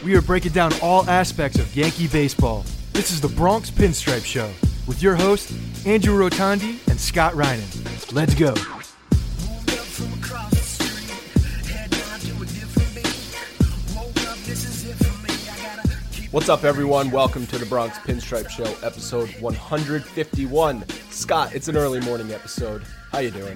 we are breaking down all aspects of Yankee baseball. This is the Bronx Pinstripe Show with your hosts, Andrew Rotondi and Scott Reinen. Let's go. What's up, everyone? Welcome to the Bronx Pinstripe Show, episode 151. Scott, it's an early morning episode. How you doing?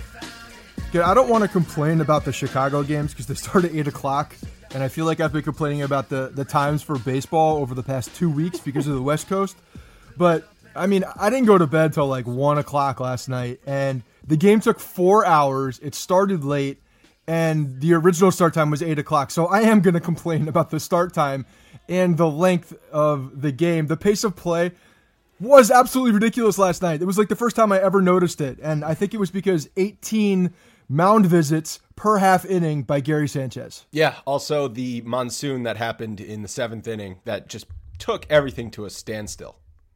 Good. I don't want to complain about the Chicago games because they start at 8 o'clock, and I feel like I've been complaining about the times for baseball over the past 2 weeks because of the West Coast. But, I mean, I didn't go to bed till like 1 o'clock last night, and the game took 4 hours. It started late, and the original start time was 8 o'clock. So I am going to complain about the start time and the length of the game. The pace of play was absolutely ridiculous last night. It was like the first time I ever noticed it, and I think it was because 18 mound visits per half inning by Gary Sanchez. Yeah, also the monsoon that happened in the 7th inning that just took everything to a standstill.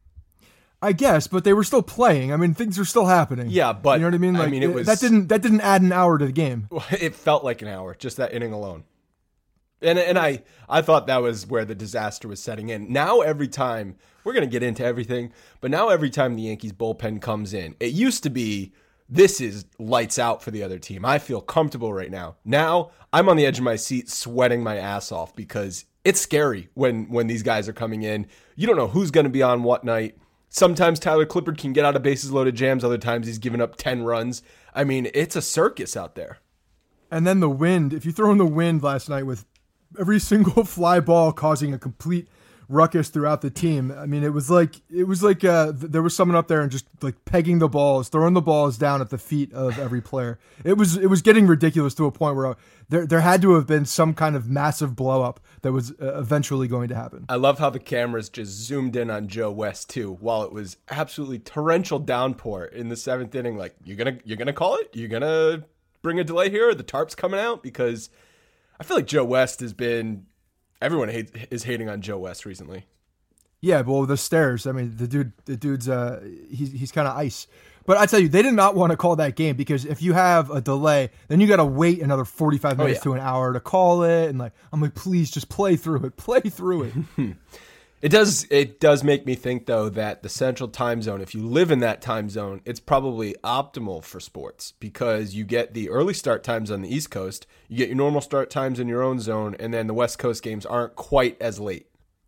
I guess, but they were still playing. I mean, things are still happening. Yeah, but you know what I mean? Like, it was that didn't add an hour to the game. It felt like an hour, just that inning alone. And I thought that was where the disaster was setting in. Now every time, we're going to get into everything, but now every time the Yankees bullpen comes in, it used to be, this is lights out for the other team. I feel comfortable right now. Now I'm on the edge of my seat sweating my ass off because it's scary when these guys are coming in. You don't know who's going to be on what night. Sometimes Tyler Clippard can get out of bases loaded jams. Other times he's giving up 10 runs. I mean, it's a circus out there. And then the wind, if you throw in the wind last night with every single fly ball causing a complete ruckus throughout the team. I mean, it was like there was someone up there and just like pegging the balls, throwing the balls down at the feet of every player. It was getting ridiculous to a point where there had to have been some kind of massive blow up that was eventually going to happen. I love how the cameras just zoomed in on Joe West too, while it was absolutely torrential downpour in the 7th inning. Like, you're gonna call it? You're gonna bring a delay here? The tarp's coming out? Because I feel like Joe West has been. Everyone is hating on Joe West recently. Yeah, well, the stairs. I mean, the dude's he's kind of ice. But I tell you, they did not want to call that game because if you have a delay, then you got to wait another 45 minutes to an hour to call it. And I'm like, please just play through it. It does make me think, though, that the Central Time Zone, if you live in that time zone, it's probably optimal for sports because you get the early start times on the East Coast, you get your normal start times in your own zone, and then the West Coast games aren't quite as late.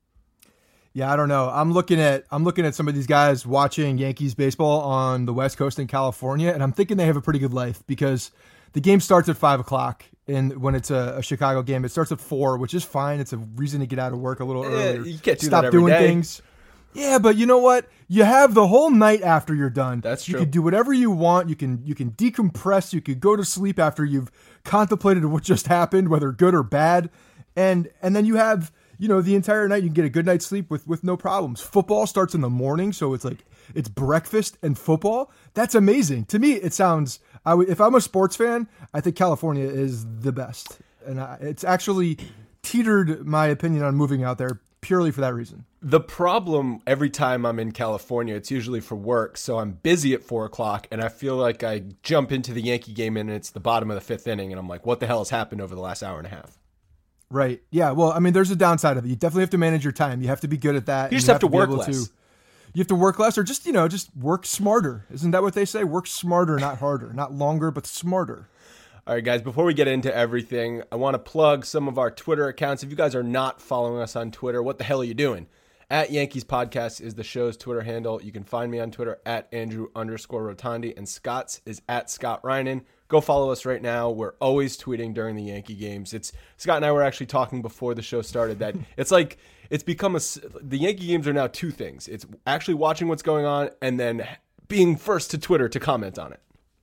Yeah, I don't know. I'm looking at some of these guys watching Yankees baseball on the West Coast in California, and I'm thinking they have a pretty good life because the game starts at 5 o'clock. And when it's a Chicago game, it starts at 4, which is fine. It's a reason to get out of work a little earlier. You can't do Stop that every doing day. Things. Yeah, but you know what? You have the whole night after you're done. That's true. You can do whatever you want. You can decompress. You could go to sleep after you've contemplated what just happened, whether good or bad. And then you have, the entire night. You can get a good night's sleep with no problems. Football starts in the morning, so it's like it's breakfast and football. That's amazing. To me, it sounds. If I'm a sports fan, I think California is the best. And it's actually teetered my opinion on moving out there purely for that reason. The problem, every time I'm in California, it's usually for work, so I'm busy at 4 o'clock, and I feel like I jump into the Yankee game, and it's the bottom of the 5th inning, and I'm like, what the hell has happened over the last hour and a half? Right. Yeah, well, I mean, there's a downside of it. You definitely have to manage your time. You have to be good at that. You just have to work less. You have to work less or just work smarter. Isn't that what they say? Work smarter, not harder. Not longer, but smarter. All right, guys, before we get into everything, I want to plug some of our Twitter accounts. If you guys are not following us on Twitter, what the hell are you doing? At Yankees Podcast is the show's Twitter handle. You can find me on Twitter at Andrew_Rotondi, and Scott's is at Scott Reinen. Go follow us right now. We're always tweeting during the Yankee games. Scott and I were actually talking before the show started that it's like it's become the Yankee games are now two things. It's actually watching what's going on and then being first to Twitter to comment on it.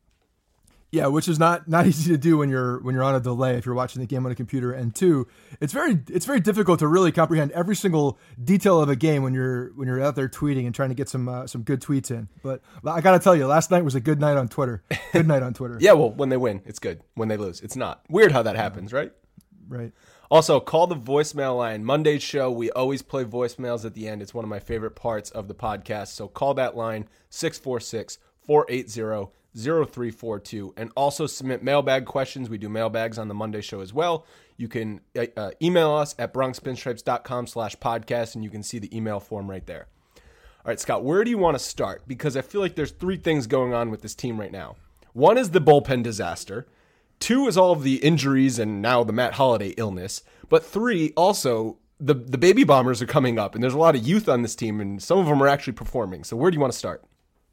Yeah, which is not easy to do when you're on a delay if you're watching the game on a computer. And two, it's very difficult to really comprehend every single detail of a game when you're out there tweeting and trying to get some good tweets in. But I got to tell you, last night was a good night on Twitter. Good night on Twitter. Yeah, well, when they win, it's good. When they lose, it's not. Weird how that happens, right? Right. Also, call the voicemail line. Monday's show, we always play voicemails at the end. It's one of my favorite parts of the podcast. So call that line, 646-480-0342, and also submit mailbag questions. We do mailbags on the Monday show as well. You can email us at bronxpinstripes.com/podcast, and you can see the email form right there. All right, Scott, where do you want to start? Because I feel like there's three things going on with this team right now. One is the bullpen disaster. Two is all of the injuries and now the Matt Holliday illness. But three, also, the baby bombers are coming up, and there's a lot of youth on this team, and some of them are actually performing. So where do you want to start?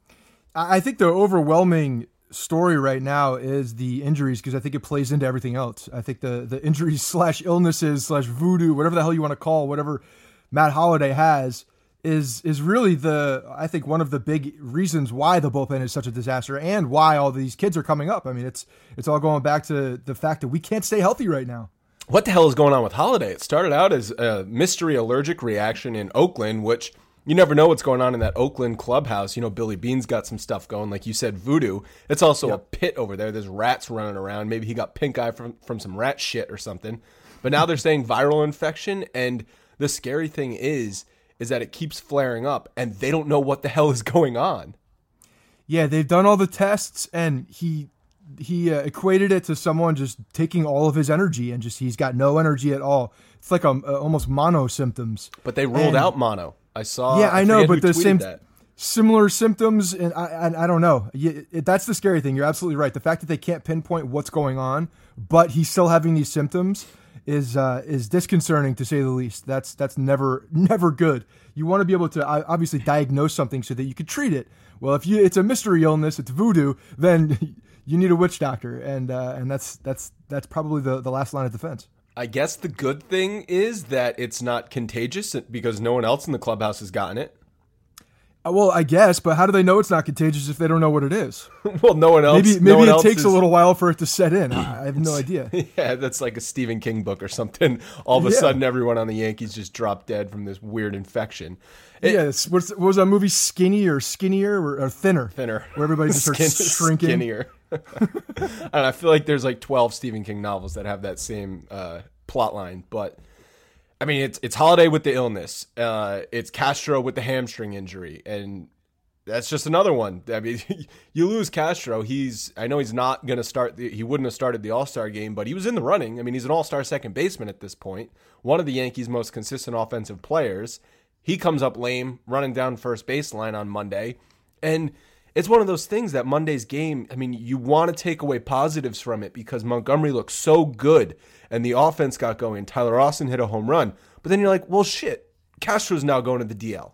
I think the overwhelming story right now is the injuries, because I think it plays into everything else. I think the injuries / illnesses / voodoo, whatever the hell you want to call whatever Matt Holliday has, is really I think one of the big reasons why the bullpen is such a disaster and why all these kids are coming up. I mean, it's all going back to the fact that we can't stay healthy right now. What the hell is going on with Holliday? It started out as a mystery allergic reaction in Oakland, which you never know what's going on in that Oakland clubhouse. You know, Billy Bean's got some stuff going, like you said, voodoo. It's also a pit over there. There's rats running around. Maybe he got pink eye from some rat shit or something. But now they're saying viral infection, and the scary thing is that it keeps flaring up, and they don't know what the hell is going on. Yeah, they've done all the tests, and he equated it to someone just taking all of his energy, and he's got no energy at all. It's like almost mono symptoms. But they ruled out mono. I saw. Yeah, I know, but the same that. Similar symptoms, and I don't know. That's the scary thing. You're absolutely right. The fact that they can't pinpoint what's going on, but he's still having these symptoms is disconcerting, to say the least. That's never good. You want to be able to obviously diagnose something so that you can treat it. Well, if it's a mystery illness, it's voodoo, then you need a witch doctor, and that's probably the last line of defense. I guess the good thing is that it's not contagious because no one else in the clubhouse has gotten it. Well, I guess, but how do they know it's not contagious if they don't know what it is? Well, no one else. Maybe it takes a little while for it to set in. I have no idea. Yeah, that's like a Stephen King book or something. All of a sudden, everyone on the Yankees just dropped dead from this weird infection. What was that movie? Skinnier or Thinner? Thinner. Where everybody just starts shrinking. Skinnier. And I feel like there's like 12 Stephen King novels that have that same plot line, but I mean, it's Holliday with the illness. It's Castro with the hamstring injury, and that's just another one. I mean, you lose Castro. I know he's not going to start. He wouldn't have started the All-Star game, but he was in the running. I mean, he's an All-Star second baseman at this point. One of the Yankees' most consistent offensive players. He comes up lame, running down first baseline on Monday, and it's one of those things that Monday's game, I mean, you want to take away positives from it because Montgomery looked so good and the offense got going. Tyler Austin hit a home run. But then you're like, well, shit, Castro's now going to the DL.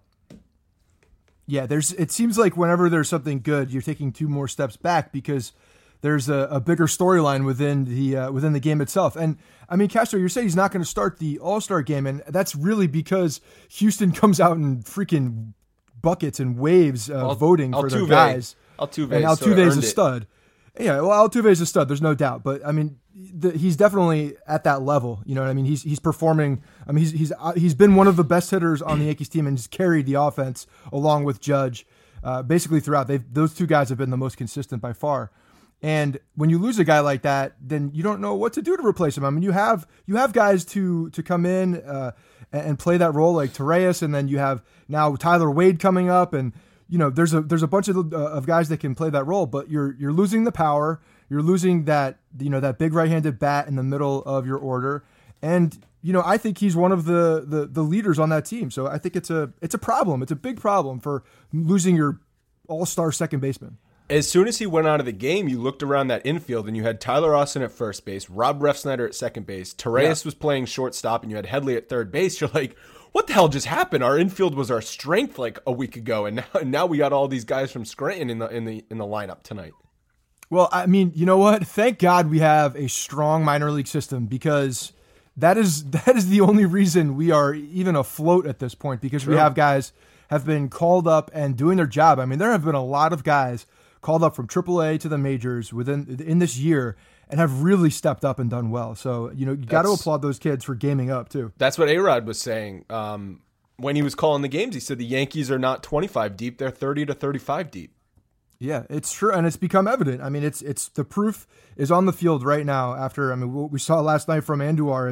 Yeah, it seems like whenever there's something good, you're taking two more steps back because there's a bigger storyline within the game itself. And I mean, Castro, you're saying he's not going to start the All-Star game, and that's really because Houston comes out and freaking buckets and waves voting for their guys. Altuve's a stud. Yeah, well, Altuve's a stud. There's no doubt. But I mean, he's definitely at that level. You know what I mean? He's performing. I mean, he's been one of the best hitters on the Yankees team and he's carried the offense along with Judge, basically throughout. Those two guys have been the most consistent by far. And when you lose a guy like that, then you don't know what to do to replace him. I mean, you have guys to come in and play that role like Torreyes, and then you have now Tyler Wade coming up, and you know there's a bunch of guys that can play that role, but you're losing the power, you're losing that that big right-handed bat in the middle of your order, and I think he's one of the leaders on that team. So I think it's a problem. It's a big problem for losing your all-star second baseman. As soon as he went out of the game, you looked around that infield and you had Tyler Austin at first base, Rob Refsnyder at second base, Torreyes was playing shortstop, and you had Headley at third base. You're like, what the hell just happened? Our infield was our strength like a week ago, and now we got all these guys from Scranton in the lineup tonight. Well, I mean, you know what? Thank God we have a strong minor league system, because that is the only reason we are even afloat at this point, because we have guys have been called up and doing their job. I mean, there have been a lot of guys called up from AAA to the majors in this year and have really stepped up and done well. So, you got to applaud those kids for gaming up too. That's what A-Rod was saying. When he was calling the games, he said the Yankees are not 25 deep, they're 30 to 35 deep. Yeah, it's true. And it's become evident. I mean, it's the proof is on the field right now after, what we saw last night from Andujar.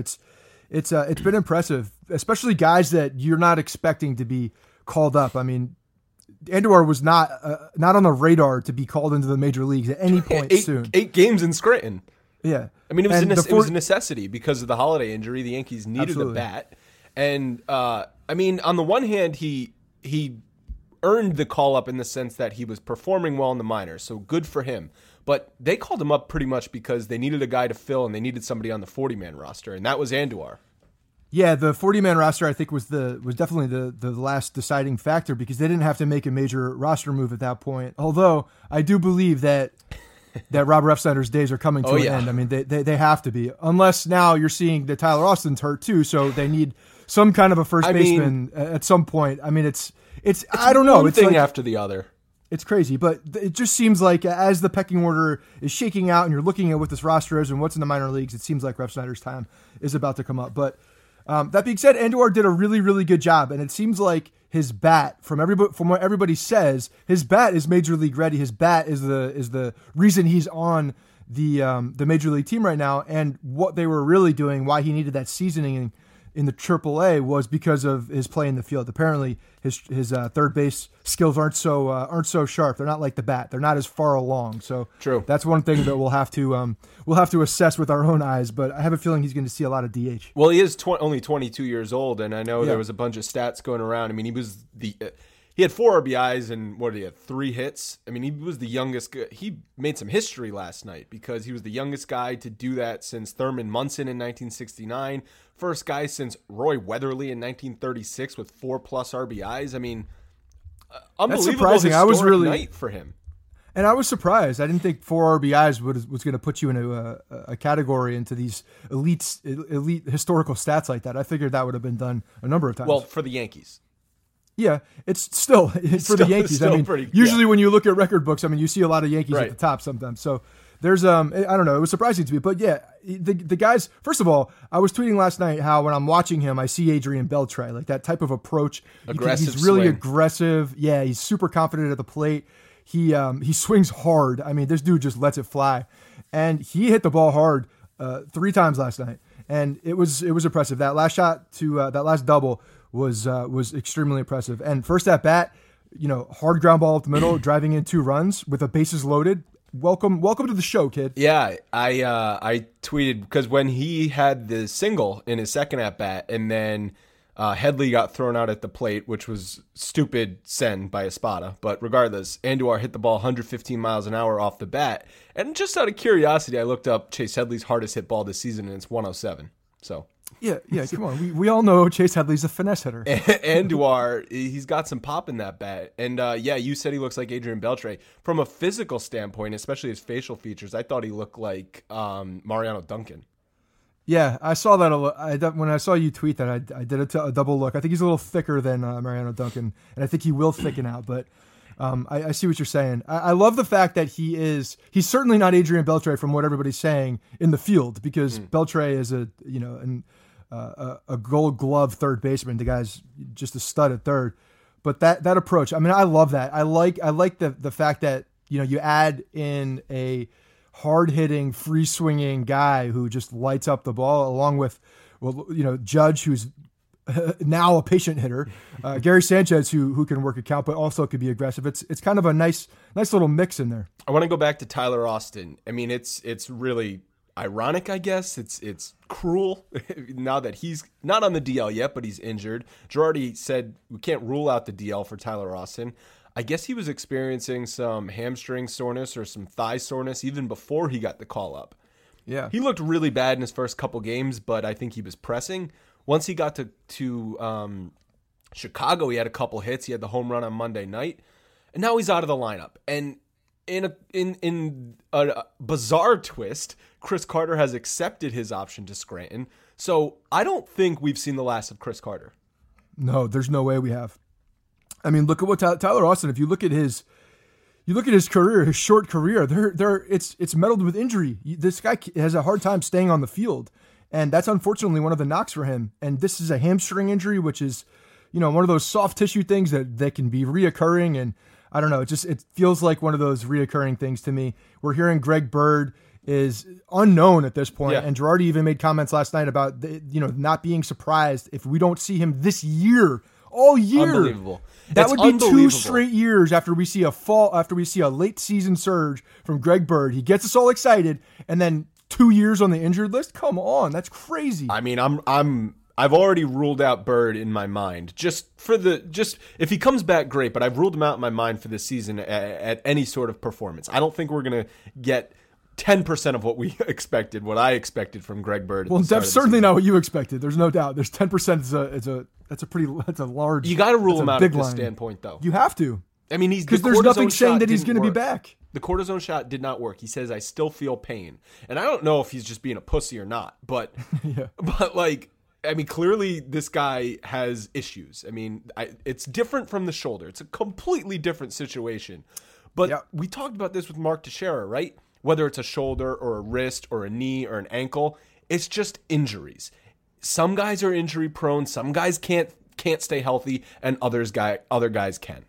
It's been impressive, especially guys that you're not expecting to be called up. I mean, Andujar was not on the radar to be called into the major leagues at any point soon. 8 games in Scranton. Yeah. I mean, it was a necessity because of the Holiday injury. The Yankees needed the bat. And, I mean, on the one hand, he earned the call-up in the sense that he was performing well in the minors, so good for him. But they called him up pretty much because they needed a guy to fill and they needed somebody on the 40-man roster, and that was Andujar. Yeah, the 40-man roster I think was definitely the last deciding factor because they didn't have to make a major roster move at that point. Although I do believe that Rob Refsnyder's days are coming to an end. I mean, they have to be, unless now you're seeing that Tyler Austin's hurt too, so they need some kind of a first baseman at some point. I mean, it's I don't know. One it's thing like, after the other. It's crazy, but it just seems like as the pecking order is shaking out and you're looking at what this roster is and what's in the minor leagues, it seems like Refsnyder's time is about to come up. But that being said, Andujar did a really, really good job, and it seems like his bat, from what everybody says, his bat is major league ready. His bat is the reason he's on the major league team right now. And what they were really doing, why he needed that seasoning in the AAA, was because of his play in the field. Apparently, his third base skills aren't so sharp. They're not like the bat. They're not as far along. So true. That's one thing that we'll have to assess with our own eyes. But I have a feeling he's going to see a lot of DH. Well, he is only 22 years old, and I know there was a bunch of stats going around. I mean, he had 4 RBIs and he had 3 hits. I mean, he was the youngest. He made some history last night because he was the youngest guy to do that since Thurman Munson in 1969. First guy since Roy Weatherly in 1936 with 4+ RBIs. I mean, unbelievable. That's surprising. Night for him. And I was surprised. I didn't think 4 RBIs was going to put you into a category into these elite historical stats like that. I figured that would have been done a number of times. Well, for the Yankees. Yeah, it's still for the Yankees. I mean, usually when you look at record books, I mean, you see a lot of Yankees at the top sometimes. So there's I don't know. It was surprising to me, but yeah, the guys. First of all, I was tweeting last night how when I'm watching him, I see Adrian Beltre, like that type of approach. Aggressive. He's really swing. Aggressive. Yeah, he's super confident at the plate. He swings hard. I mean, this dude just lets it fly, and he hit the ball hard 3 times last night, and it was impressive. That last shot to that last double was extremely impressive. And first at bat, hard ground ball up the middle, driving in 2 runs with the bases loaded. Welcome to the show, kid. Yeah, I tweeted because when he had the single in his second at bat, and then Headley got thrown out at the plate, which was stupid send by Espada. But regardless, Andujar hit the ball 115 miles an hour off the bat. And just out of curiosity, I looked up Chase Headley's hardest hit ball this season, and it's 107. So. Yeah, come on. We all know Chase Headley's a finesse hitter. Andujar, he's got some pop in that bat. And you said he looks like Adrian Beltre. From a physical standpoint, especially his facial features, I thought he looked like Mariano Duncan. Yeah, I saw that. When I saw you tweet that, I did a double look. I think he's a little thicker than Mariano Duncan, and I think he will thicken out. But I see what you're saying. I love the fact that he's certainly not Adrian Beltre from what everybody's saying in the field, because Beltre is a Gold Glove third baseman. The guy's just a stud at third. But that approach, I mean, I love that. I like the fact that you add in a hard-hitting, free-swinging guy who just lights up the ball, along with, Judge, who's now a patient hitter, Gary Sanchez, who can work a count, but also could be aggressive. It's kind of a nice little mix in there. I want to go back to Tyler Austin. I mean, it's really ironic, I guess. It's cruel now that he's not on the DL yet, but he's injured. Girardi said we can't rule out the DL for Tyler Austin. I guess he was experiencing some hamstring soreness or some thigh soreness even before he got the call up. Yeah. He looked really bad in his first couple games, but I think he was pressing. Once he got to Chicago, he had a couple hits. He had the home run on Monday night, and now he's out of the lineup. And in a bizarre twist, Chris Carter has accepted his option to Scranton. So I don't think we've seen the last of Chris Carter. No, there's no way we have. I mean, look at what Tyler Austin. If you look at his career, his short career, it's meddled with injury. This guy has a hard time staying on the field, and that's unfortunately one of the knocks for him. And this is a hamstring injury, which is, one of those soft tissue things that can be reoccurring. And I don't know, it feels like one of those reoccurring things to me. We're hearing Greg Bird is unknown at this point, yeah. And Girardi even made comments last night about not being surprised if we don't see him this year. All year. Unbelievable. That would be 2 straight years after we see a late season surge from Greg Bird. He gets us all excited, and then 2 years on the injured list? Come on, that's crazy. I mean, I've already ruled out Bird in my mind. Just if he comes back, great. But I've ruled him out in my mind for this season at any sort of performance. I don't think we're gonna get 10% of what we expected, what I expected from Greg Bird. Well, that's certainly not what you expected. There's no doubt. There's 10%. That's a large. You got to rule him out at this line. Standpoint, though. You have to. I mean, because there's nothing saying that he's going to be back. The cortisone shot did not work. He says, "I still feel pain," and I don't know if he's just being a pussy or not. But, yeah. But like, I mean, clearly this guy has issues. I mean, it's different from the shoulder. It's a completely different situation. But we talked about this with Mark Teixeira, right? Whether it's a shoulder or a wrist or a knee or an ankle, it's just injuries. Some guys are injury prone. Some guys can't stay healthy, and other guys can.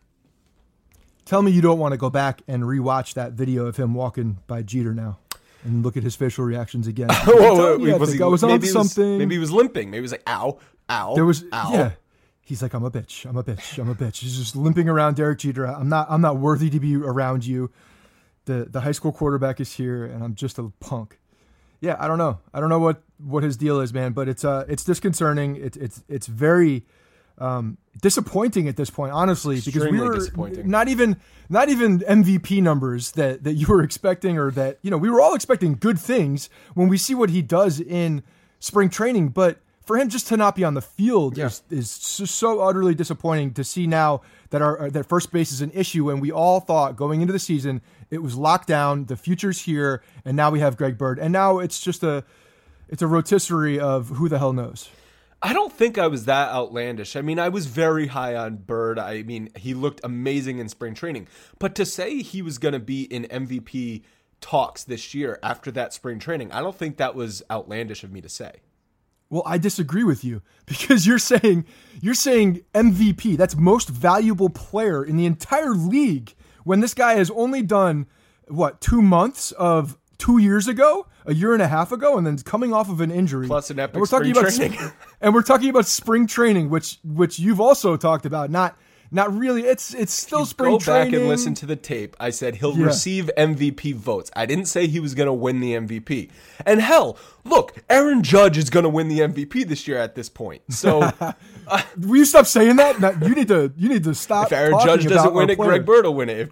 Tell me you don't want to go back and rewatch that video of him walking by Jeter now and look at his facial reactions again. Maybe he was limping. Maybe he was like, ow, ow, ow. Yeah. He's like, I'm a bitch. He's just limping around Derek Jeter. I'm not worthy to be around you. The high school quarterback is here, and I'm just a punk. Yeah, I don't know what his deal is, man. But it's disconcerting. It's very disappointing at this point, honestly, because we were not even MVP numbers that you were expecting, or that we were all expecting good things when we see what he does in spring training, but for him just to not be on the field is so utterly disappointing to see now that first base is an issue, and we all thought going into the season it was locked down, the future's here, and now we have Greg Bird, and now it's just a rotisserie of who the hell knows. I don't think I was that outlandish. I mean, I was very high on Bird. I mean, he looked amazing in spring training, but to say he was going to be in MVP talks this year after that spring training, I don't think that was outlandish of me to say. Well, I disagree with you, because you're saying MVP, that's most valuable player in the entire league, when this guy has only done 2 months of 2 years ago, a year and a half ago, and then coming off of an injury. Plus an epic spring training. And we're talking about spring training, which you've also talked about. Not really. It's still spring training. Go back and listen to the tape. I said he'll receive MVP votes. I didn't say he was going to win the MVP. And hell, look, Aaron Judge is going to win the MVP this year at this point. So, will you stop saying that? You need to stop. If Aaron Judge doesn't win it, Greg Bird will win it. If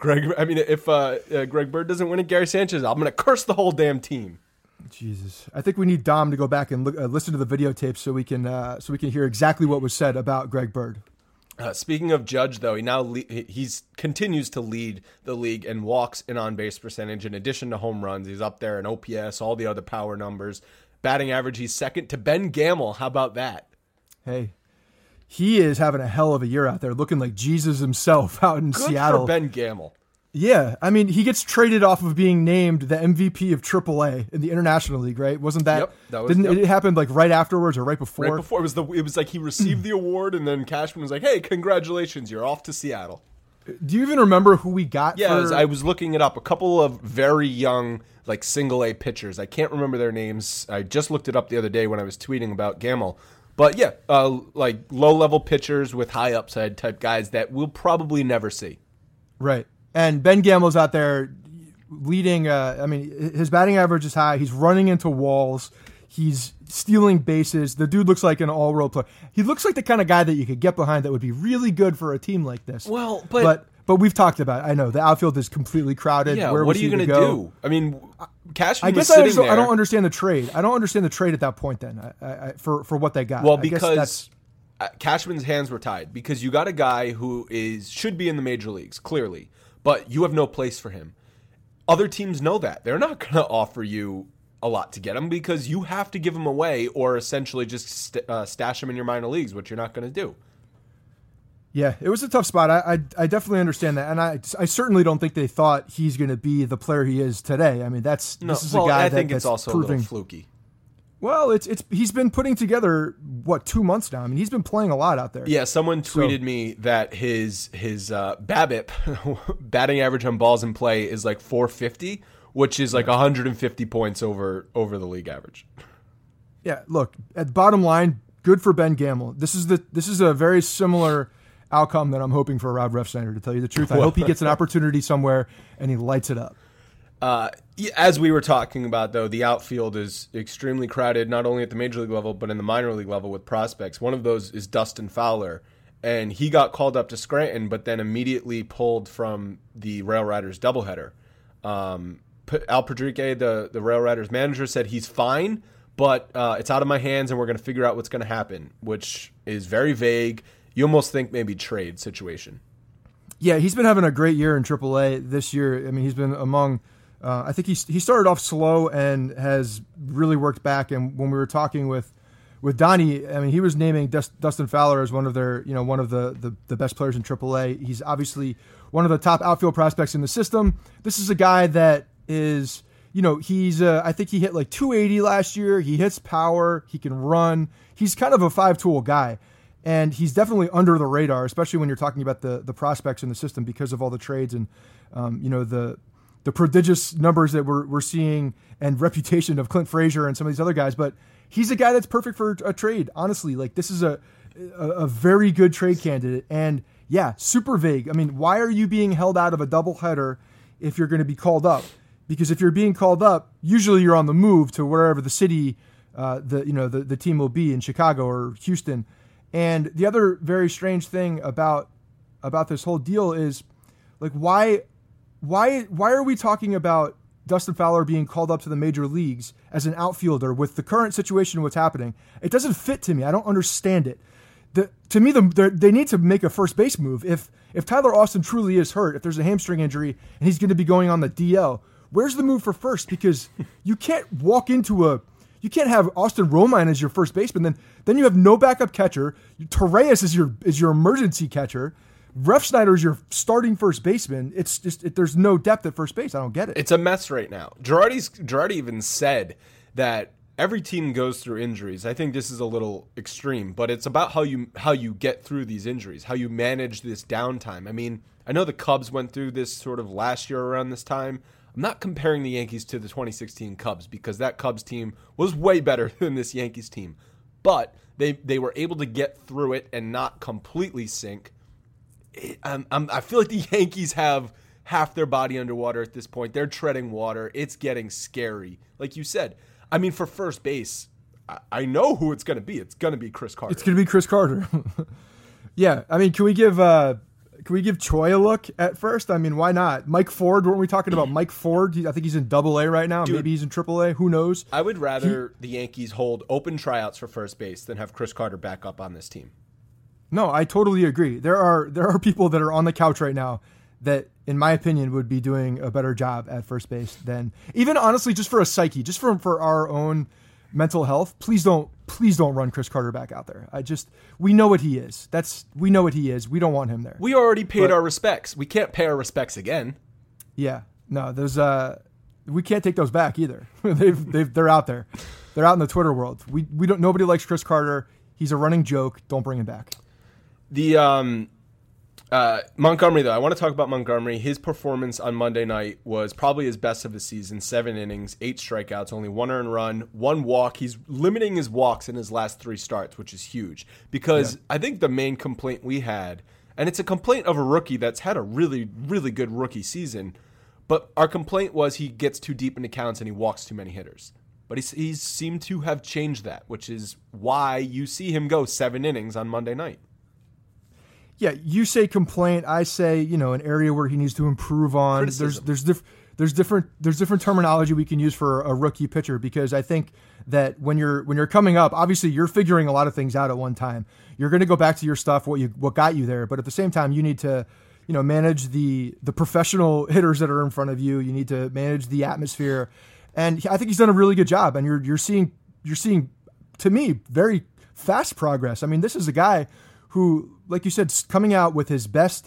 Greg Bird doesn't win it, Gary Sanchez, I'm going to curse the whole damn team. Jesus, I think we need Dom to go back and listen to the videotape so we can hear exactly what was said about Greg Bird. Speaking of Judge, though, he continues to lead the league in walks and on-base percentage. In addition to home runs, he's up there in OPS, all the other power numbers. Batting average, he's second to Ben Gamel. How about that? Hey, he is having a hell of a year out there, looking like Jesus himself out in Seattle. Good for Ben Gamel. Yeah, I mean, he gets traded off of being named the MVP of AAA in the International League, right? Wasn't that? Yep, it happened like right afterwards or right before? Right before. It was like he received the award, and then Cashman was like, "Hey, congratulations, you're off to Seattle." Do you even remember who we got? Yeah, I was looking it up. A couple of very young, like single-A pitchers. I can't remember their names. I just looked it up the other day when I was tweeting about Gamel. But yeah, like low-level pitchers with high upside type guys that we'll probably never see. Right. And Ben Gamel's out there leading. His batting average is high. He's running into walls. He's stealing bases. The dude looks like an all-world player. He looks like the kind of guy that you could get behind that would be really good for a team like this. Well, but we've talked about it. I know the outfield is completely crowded. Yeah, what are you going to do? I mean, Cashman was sitting there. I don't understand the trade. I don't understand the trade at that point then for what they got. Well, because Cashman's hands were tied, because you got a guy who should be in the major leagues, clearly. But you have no place for him. Other teams know that. They're not going to offer you a lot to get him, because you have to give him away or essentially just stash him in your minor leagues, which you're not going to do. Yeah, it was a tough spot. I definitely understand that. And I certainly don't think they thought he's going to be the player he is today. I mean, this is a guy I think it's also proving, a little fluky. Well, he's been putting together 2 months now. I mean, he's been playing a lot out there. Yeah, someone tweeted me that his BABIP, batting average on balls in play, is like 450, which is like 150 points over the league average. Yeah, look, at the bottom line, good for Ben Gamel. This is a very similar outcome that I'm hoping for Rob Refsnyder, to tell you the truth. I hope he gets an opportunity somewhere and he lights it up. As we were talking about, though, the outfield is extremely crowded, not only at the major league level, but in the minor league level with prospects. One of those is Dustin Fowler, and he got called up to Scranton, but then immediately pulled from the Rail Riders doubleheader. Al Padrique, the Rail Riders manager, said he's fine, but it's out of my hands, and we're going to figure out what's going to happen, which is very vague. You almost think maybe trade situation. Yeah, he's been having a great year in AAA this year. I mean, he's been among I think he started off slow and has really worked back. And when we were talking with Donnie, I mean, he was naming Dustin Fowler as one of their, one of the best players in AAA. He's obviously one of the top outfield prospects in the system. This is a guy that is, he's I think he hit like 280 last year. He hits power. He can run. He's kind of a 5-tool guy. And he's definitely under the radar, especially when you're talking about the prospects in the system because of all the trades and, the prodigious numbers that we're seeing and reputation of Clint Frazier and some of these other guys. But he's a guy that's perfect for a trade. Honestly, like this is a very good trade candidate. And yeah, super vague. I mean, why are you being held out of a doubleheader if you're going to be called up? Because if you're being called up, usually you're on the move to wherever the city, the team will be in Chicago or Houston. And the other very strange thing about this whole deal is like, why are we talking about Dustin Fowler being called up to the major leagues as an outfielder with the current situation, what's happening? It doesn't fit to me. I don't understand it. To me, they need to make a first base move. If Tyler Austin truly is hurt, if there's a hamstring injury and he's going to be going on the DL, where's the move for first? Because you can't you can't have Austin Romine as your first baseman. Then you have no backup catcher. Torreyes is your emergency catcher. Refsnyder is your starting first baseman. It's just there's no depth at first base. I don't get it. It's a mess right now. Girardi even said that every team goes through injuries. I think this is a little extreme, but it's about how you get through these injuries, how you manage this downtime. I mean, I know the Cubs went through this sort of last year around this time. I'm not comparing the Yankees to the 2016 Cubs because that Cubs team was way better than this Yankees team. But they were able to get through it and not completely sink. I feel like the Yankees have half their body underwater at this point. They're treading water. It's getting scary. Like you said, I mean, for first base, I know who it's going to be. It's going to be Chris Carter. It's going to be Chris Carter. Yeah. I mean, can we give Choi a look at first? I mean, why not? Mike Ford, weren't we talking about Mike Ford? I think he's in AA right now. Dude, maybe he's in AAA. Who knows? I would rather the Yankees hold open tryouts for first base than have Chris Carter back up on this team. No, I totally agree. There are people that are on the couch right now that, in my opinion, would be doing a better job at first base than even honestly just for a psyche, just for our own mental health. Please don't run Chris Carter back out there. We know what he is. We know what he is. We don't want him there. We already paid our respects. We can't pay our respects again. Yeah, no, we can't take those back either. They're out there. They're out in the Twitter world. Nobody likes Chris Carter. He's a running joke. Don't bring him back. The Montgomery, though, I want to talk about Montgomery. His performance on Monday night was probably his best of the season. 7 innings, 8 strikeouts, only 1 earned run, 1 walk. He's limiting his walks in his last 3 starts, which is huge. Because I think the main complaint we had, and it's a complaint of a rookie that's had a really, really good rookie season, but our complaint was he gets too deep into counts and he walks too many hitters. But he's seemed to have changed that, which is why you see him go 7 innings on Monday night. Yeah, you say complaint. I say an area where he needs to improve on. Criticism. There's different terminology we can use for a rookie pitcher because I think that when you're coming up, obviously you're figuring a lot of things out at one time. You're going to go back to your stuff, what got you there, but at the same time you need to manage the professional hitters that are in front of you. You need to manage the atmosphere, and I think he's done a really good job. And you're seeing to me very fast progress. I mean, this is a guy who, like you said, coming out with his best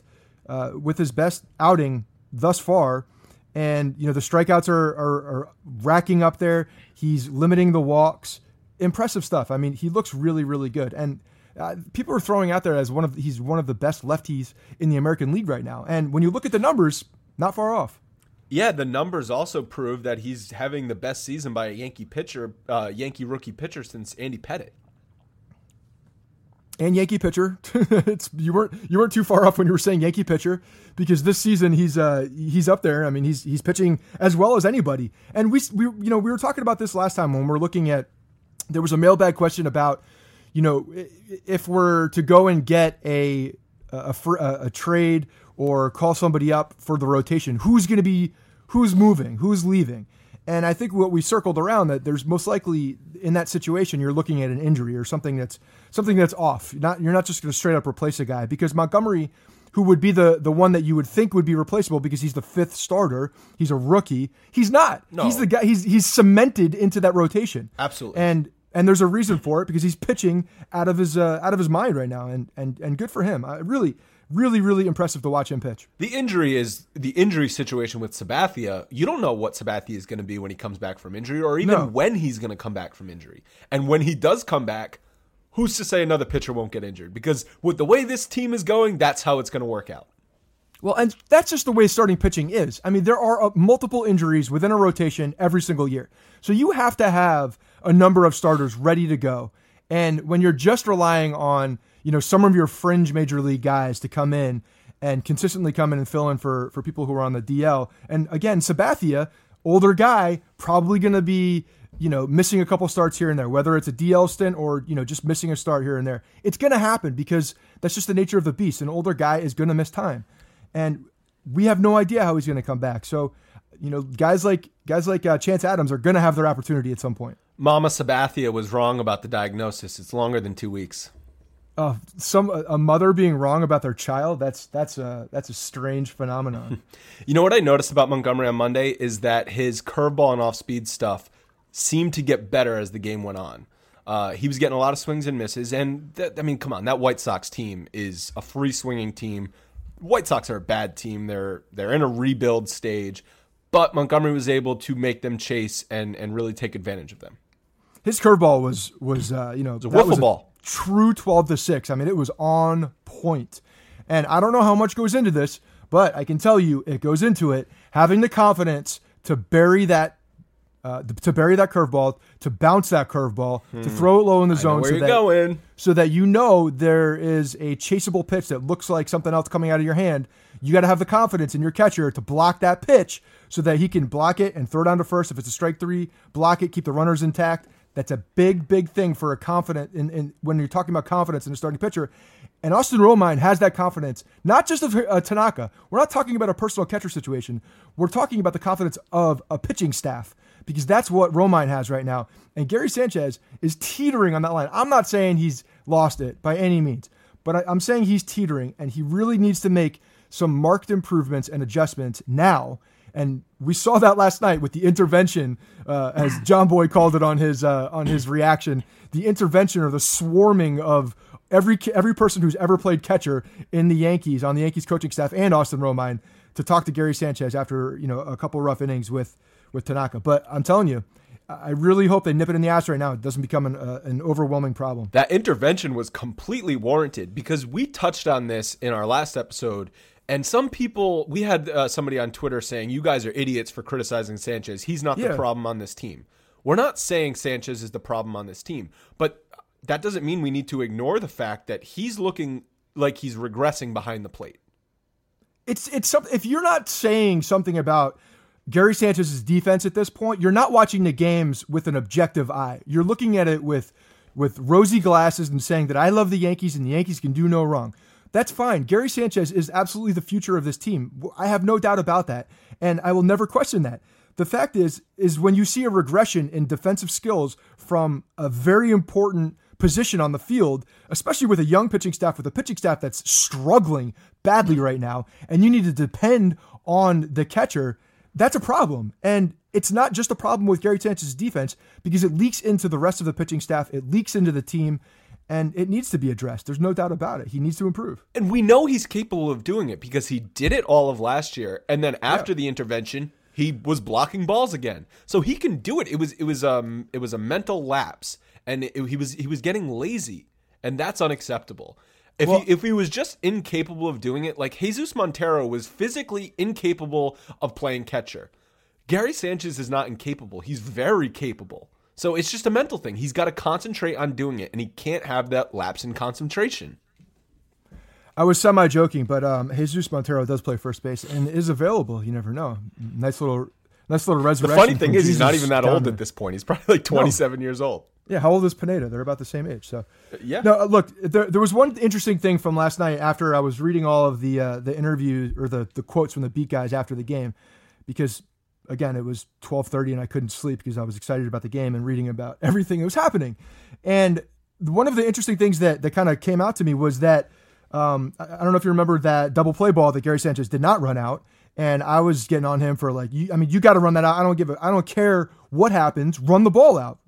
outing thus far, and the strikeouts are racking up there. He's limiting the walks. Impressive stuff. I mean, he looks really, really good, and people are throwing out there as he's one of the best lefties in the American League right now. And when you look at the numbers, not far off. Yeah, the numbers also prove that he's having the best season by a Yankee rookie pitcher since Andy Pettitte. And Yankee pitcher. You weren't too far off when you were saying Yankee pitcher, because this season he's up there. I mean, he's pitching as well as anybody. And we were talking about this last time when we were looking at, there was a mailbag question about, if we're to go and get a trade or call somebody up for the rotation, who's moving, who's leaving. And I think what we circled around, that there's most likely in that situation, you're looking at an injury or something that's off. You're not just going to straight up replace a guy, because Montgomery, who would be the one that you would think would be replaceable because he's the fifth starter, he's a rookie. He's not. No. He's the guy. He's cemented into that rotation. Absolutely. And there's a reason for it, because he's pitching out of his mind right now, and good for him. Really, really impressive to watch him pitch. The injury situation with Sabathia. You don't know what Sabathia is going to be when he comes back from injury, or even when he's going to come back from injury. And when he does come back, who's to say another pitcher won't get injured? Because with the way this team is going, that's how it's going to work out. Well, and that's just the way starting pitching is. I mean, there are multiple injuries within a rotation every single year. So you have to have a number of starters ready to go. And when you're just relying on, some of your fringe major league guys to come in and consistently come in and fill in for people who are on the DL. And again, Sabathia, older guy, probably going to be, missing a couple starts here and there, whether it's a DL stint or, just missing a start here and there. It's going to happen, because that's just the nature of the beast. An older guy is going to miss time. And we have no idea how he's going to come back. So, guys like Chance Adams are going to have their opportunity at some point. Mama Sabathia was wrong about the diagnosis. It's longer than 2 weeks. A mother being wrong about their child, that's a strange phenomenon. You know what I noticed about Montgomery on Monday is that his curveball and off-speed stuff seemed to get better as the game went on. He was getting a lot of swings and misses, and come on, that White Sox team is a free-swinging team. White Sox are a bad team. They're in a rebuild stage, but Montgomery was able to make them chase and really take advantage of them. His curveball was it was a wiffle ball. True 12-6. I mean, it was on point. And I don't know how much goes into this, but I can tell you it goes into it. Having the confidence to bury that curveball, to bounce that curveball, to throw it low in the zone, so that there is a chaseable pitch that looks like something else coming out of your hand. You got to have the confidence in your catcher to block that pitch so that he can block it and throw down to first. If it's a strike three, block it, keep the runners intact. That's a big, big thing for a confident in when you're talking about confidence in a starting pitcher. And Austin Romine has that confidence, not just of Tanaka. We're not talking about a personal catcher situation. We're talking about the confidence of a pitching staff, because that's what Romine has right now. And Gary Sanchez is teetering on that line. I'm not saying he's lost it by any means, but I'm saying he's teetering, and he really needs to make some marked improvements and adjustments now. And we saw that last night with the intervention, as John Boy called it on his reaction, the intervention or the swarming of every person who's ever played catcher in the Yankees, on the Yankees coaching staff, and Austin Romine, to talk to Gary Sanchez after a couple rough innings with Tanaka. But I'm telling you, I really hope they nip it in the ass right now. It doesn't become an overwhelming problem. That intervention was completely warranted, because we touched on this in our last episode. And some people, we had somebody on Twitter saying, you guys are idiots for criticizing Sanchez. He's not the problem on this team. We're not saying Sanchez is the problem on this team, but that doesn't mean we need to ignore the fact that he's looking like he's regressing behind the plate. It's something. If you're not saying something about Gary Sanchez's defense at this point, you're not watching the games with an objective eye. You're looking at it with rosy glasses and saying that I love the Yankees and the Yankees can do no wrong. That's fine. Gary Sanchez is absolutely the future of this team. I have no doubt about that, and I will never question that. The fact is when you see a regression in defensive skills from a very important position on the field, especially with a young pitching staff, with a pitching staff that's struggling badly right now, and you need to depend on the catcher, that's a problem. And it's not just a problem with Gary Sanchez's defense, because it leaks into the rest of the pitching staff. It leaks into the team. And it needs to be addressed. There's no doubt about it. He needs to improve. And we know he's capable of doing it, because he did it all of last year. And then after the intervention, he was blocking balls again. So he can do it. It was a mental lapse, and he was getting lazy, and that's unacceptable. If he was just incapable of doing it, like Jesus Montero was physically incapable of playing catcher. Gary Sanchez is not incapable. He's very capable. So it's just a mental thing. He's got to concentrate on doing it, and he can't have that lapse in concentration. I was semi-joking, but Jesus Montero does play first base and is available. You never know. Nice little resurrection. The funny thing is he's not even that old at this point. He's probably like 27 years old. Yeah, how old is Pineda? They're about the same age. So yeah. No, look, there was one interesting thing from last night after I was reading all of the interviews or the quotes from the beat guys after the game, because again it was 12:30 and I couldn't sleep because I was excited about the game and reading about everything that was happening. And one of the interesting things that kind of came out to me was that I don't know if you remember that double play ball that Gary Sanchez did not run out. And I was getting on him for like, you got to run that out. I don't care what happens. Run the ball out.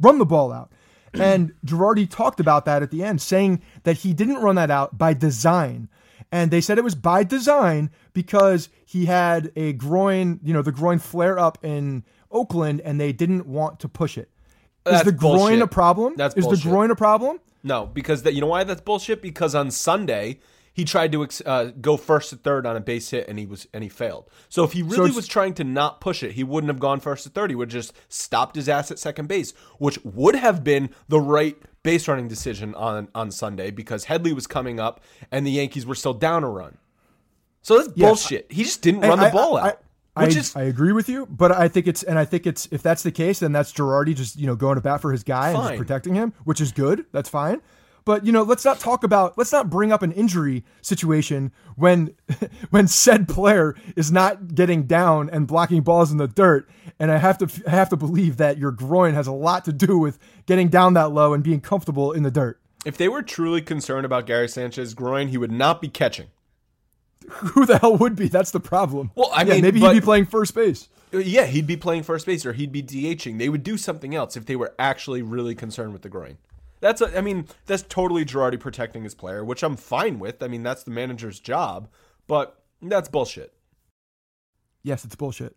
And Girardi talked about that at the end, saying that he didn't run that out by design. And they said it was by design because he had a groin, the groin flare up in Oakland, and they didn't want to push it. Is the groin a problem? That's bullshit. Is the groin a problem? No, because you know why that's bullshit? Because on Sunday he tried to go first to third on a base hit and he failed. So if he really was trying to not push it, he wouldn't have gone first to third. He would have just stopped his ass at second base, which would have been the right base running decision on Sunday because Headley was coming up and the Yankees were still down a run. So that's bullshit. He just didn't run the ball out. I agree with you, but I think it's if that's the case, then that's Girardi just going to bat for his guy and just protecting him, which is good. That's fine. But let's not bring up an injury situation when said player is not getting down and blocking balls in the dirt. And I have to believe that your groin has a lot to do with getting down that low and being comfortable in the dirt. If they were truly concerned about Gary Sanchez's groin, he would not be catching. Who the hell would be? That's the problem. Well, maybe he'd be playing first base. Yeah, he'd be playing first base or he'd be DHing. They would do something else if they were actually really concerned with the groin. That's totally Girardi protecting his player, which I'm fine with. That's the manager's job, but that's bullshit. Yes, it's bullshit.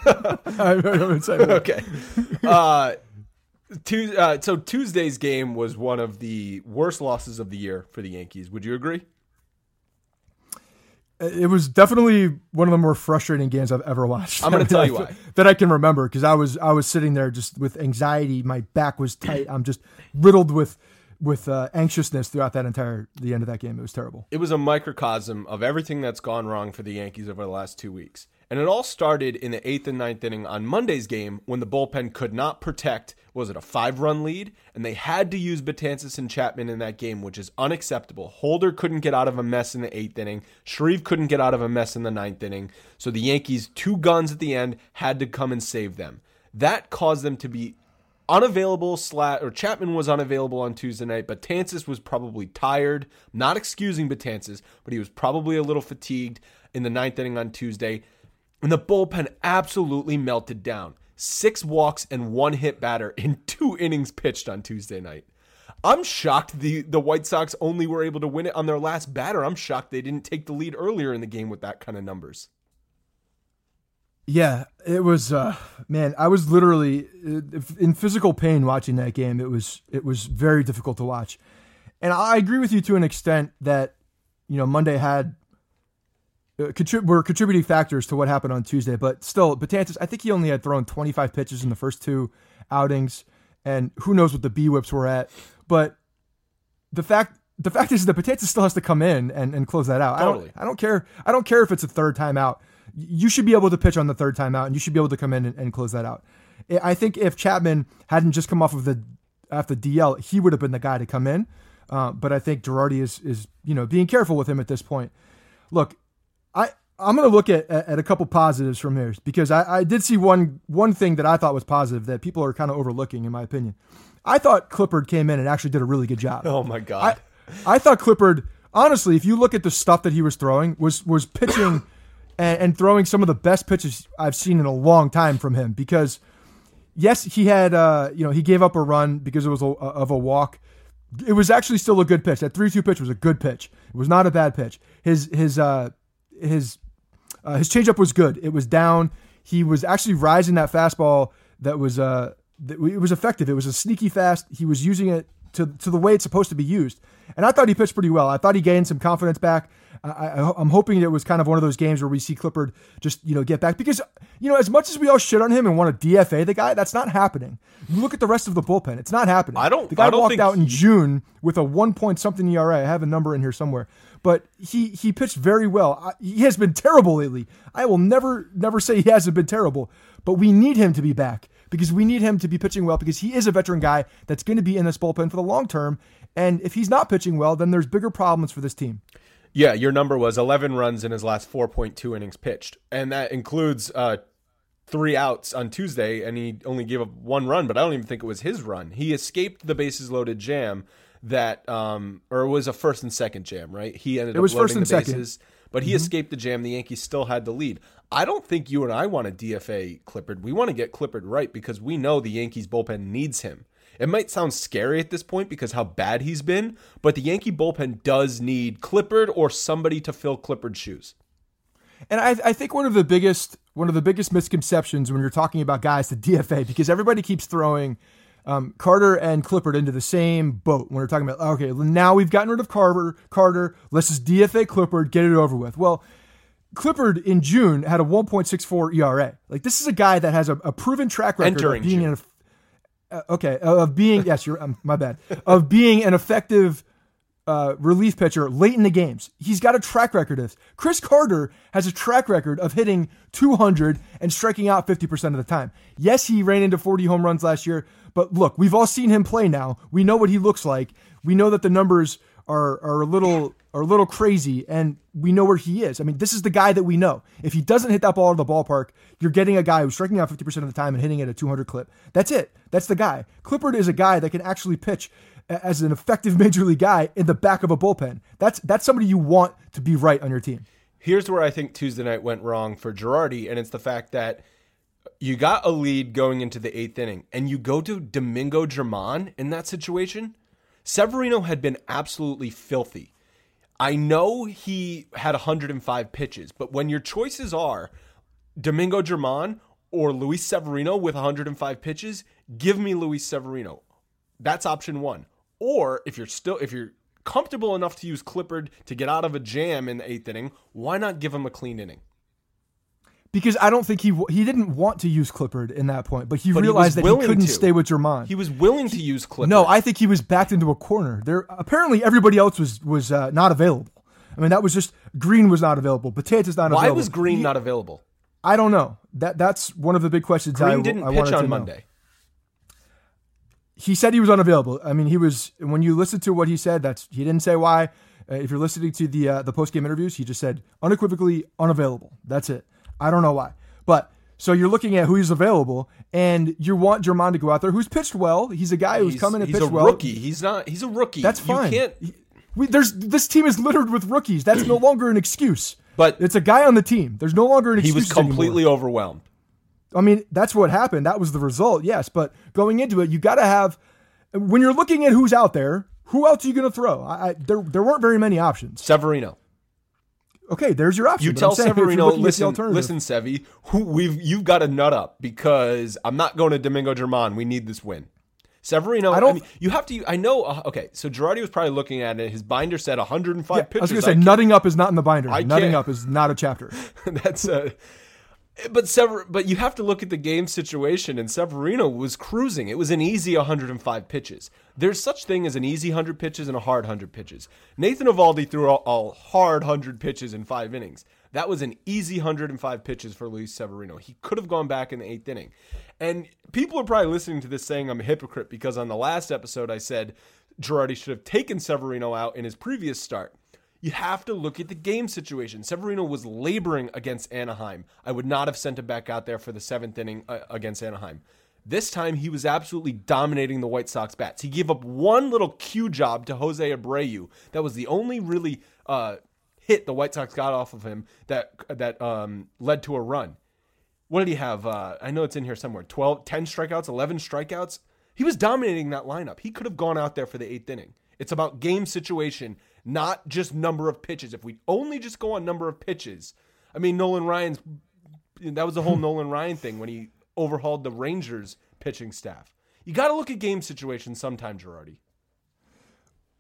Okay. So Tuesday's game was one of the worst losses of the year for the Yankees. Would you agree? It was definitely one of the more frustrating games I've ever watched. I'm going to tell you why. That I can remember, because I was sitting there just with anxiety. My back was tight. I'm just riddled with anxiousness throughout the end of that game. It was terrible. It was a microcosm of everything that's gone wrong for the Yankees over the last 2 weeks. And it all started in the 8th and 9th inning on Monday's game when the bullpen could not protect, was it a 5-run lead? And they had to use Betances and Chapman in that game, which is unacceptable. Holder couldn't get out of a mess in the 8th inning. Shreve couldn't get out of a mess in the 9th inning. So the Yankees, 2 guns at the end, had to come and save them. That caused them to be unavailable, or Chapman was unavailable on Tuesday night. Betances was probably tired. Not excusing Betances, but he was probably a little fatigued in the 9th inning on Tuesday. And the bullpen absolutely melted down. 6 walks and 1 hit batter in 2 innings pitched on Tuesday night. I'm shocked the White Sox only were able to win it on their last batter. I'm shocked they didn't take the lead earlier in the game with that kind of numbers. Yeah, it was, man, I was literally in physical pain watching that game. It was very difficult to watch. And I agree with you to an extent that, Monday had were contributing factors to what happened on Tuesday, but still, Betances, I think he only had thrown 25 pitches in the first 2 outings, and who knows what the B-whips were at. But the fact is that Betances still has to come in and close that out. Totally. I don't care if it's a third time out. You should be able to pitch on the third time out, and you should be able to come in and close that out. I think if Chapman hadn't just come off of the DL, he would have been the guy to come in. But I think Girardi is being careful with him at this point. Look, I'm going to look at a couple positives from here, because I did see one thing that I thought was positive that people are kind of overlooking, in my opinion. I thought Clippard came in and actually did a really good job. Oh my God. I thought Clippard, honestly, if you look at the stuff that he was throwing, was pitching and throwing some of the best pitches I've seen in a long time from him. Because yes, he had he gave up a run because it was of a walk. It was actually still a good pitch. That 3-2 pitch was a good pitch. It was not a bad pitch. His changeup was good. It was down. He was actually rising that fastball that was it was effective. It was a sneaky fast. He was using it to the way it's supposed to be used. And I thought he pitched pretty well. I thought he gained some confidence back. I'm hoping it was kind of one of those games where we see Clippard just, get back, because, as much as we all shit on him and want to DFA the guy, that's not happening. You look at the rest of the bullpen. It's not happening. The guy walked out in June with a 1 point something ERA. I have a number in here somewhere, but he pitched very well. He has been terrible lately. I will never say he hasn't been terrible, but we need him to be back because we need him to be pitching well, because he is a veteran guy that's going to be in this bullpen for the long term. And if he's not pitching well, then there's bigger problems for this team. Yeah, your number was 11 runs in his last 4.2 innings pitched. And that includes 3 outs on Tuesday, and he only gave up 1 run, but I don't even think it was his run. He escaped the bases loaded jam that, or it was a first and second jam, right? He ended up loading the bases, but he escaped the jam. The Yankees still had the lead. I don't think you and I want to DFA Clippard. We want to get Clippard right because we know the Yankees bullpen needs him. It might sound scary at this point because how bad he's been, but the Yankee bullpen does need Clippard or somebody to fill Clippard's shoes. And I think one of the biggest misconceptions when you're talking about guys to DFA, because everybody keeps throwing Carter and Clippard into the same boat when we're talking about, okay, now we've gotten rid of Carter, let's just DFA Clippard, get it over with. Well, Clippard in June had a 1.64 ERA. Like, this is a guy that has a proven track record of being of being an effective relief pitcher late in the games. He's got a track record of this. Chris Carter has a track record of hitting 200 and striking out 50% of the time. Yes, he ran into 40 home runs last year, but look, we've all seen him play now. We know what he looks like. We know that the numbers are a little crazy, and we know where he is. I mean, this is the guy that we know. If he doesn't hit that ball in the ballpark, you're getting a guy who's striking out 50% of the time and hitting at a 200 clip. That's it. That's the guy. Clippard is a guy that can actually pitch as an effective major league guy in the back of a bullpen. That's somebody you want to be right on your team. Here's where I think Tuesday night went wrong for Girardi, and it's the fact that you got a lead going into the 8th inning, and you go to Domingo Germán in that situation. Severino had been absolutely filthy. I know he had 105 pitches, but when your choices are Domingo Germán or Luis Severino with 105 pitches, give me Luis Severino. That's option 1. Or if you're comfortable enough to use Clippard to get out of a jam in the 8th inning, why not give him a clean inning? Because I don't think he didn't want to use Clippard in that point, but he realized that he couldn't stay with Germán. He was willing to use Clippard. No, I think he was backed into a corner. Apparently everybody else was not available. I mean, that was just Green was not available. Potato's not available. Why was Green not available? I don't know. That's one of the big questions. Green didn't pitch on Monday. He said he was unavailable. I mean, when you listen to what he said, he didn't say why. If you're listening to the post-game interviews, he just said unequivocally unavailable. That's it. I don't know why. But so you're looking at who is available, and you want Germán to go out there, who's pitched well. He's a guy who's come in and pitched well. He's a rookie. He's a rookie. That's fine. This team is littered with rookies. That's no longer an excuse. But it's a guy on the team. There's no longer an excuse. He was completely overwhelmed. I mean, that's what happened. That was the result, yes. But going into it, you got to have, when you're looking at who's out there, who else are you going to throw? There weren't very many options. Severino. Okay, there's your option. You tell Severino, listen, Sevy, you've got to nut up because I'm not going to Domingo Germán. We need this win. Severino, you have to. I know. Okay, so Girardi was probably looking at it. His binder said 105 pitches. I was going to say, nutting up is not in the binder. Nutting up is not a chapter. That's But you have to look at the game situation, and Severino was cruising. It was an easy 105 pitches. There's such thing as an easy 100 pitches and a hard 100 pitches. Nathan Eovaldi threw a hard 100 pitches in 5 innings. That was an easy 105 pitches for Luis Severino. He could have gone back in the 8th inning. And people are probably listening to this saying I'm a hypocrite because on the last episode I said Girardi should have taken Severino out in his previous start. You have to look at the game situation. Severino was laboring against Anaheim. I would not have sent him back out there for the 7th inning against Anaheim. This time, he was absolutely dominating the White Sox bats. He gave up one little cue job to Jose Abreu. That was the only really hit the White Sox got off of him that led to a run. What did he have? I know it's in here somewhere. 10 strikeouts, 11 strikeouts. He was dominating that lineup. He could have gone out there for the 8th inning. It's about game situation, not just number of pitches. If we only just go on number of pitches, I mean, that was the whole Nolan Ryan thing when he overhauled the Rangers pitching staff. You got to look at game situation sometime, Girardi.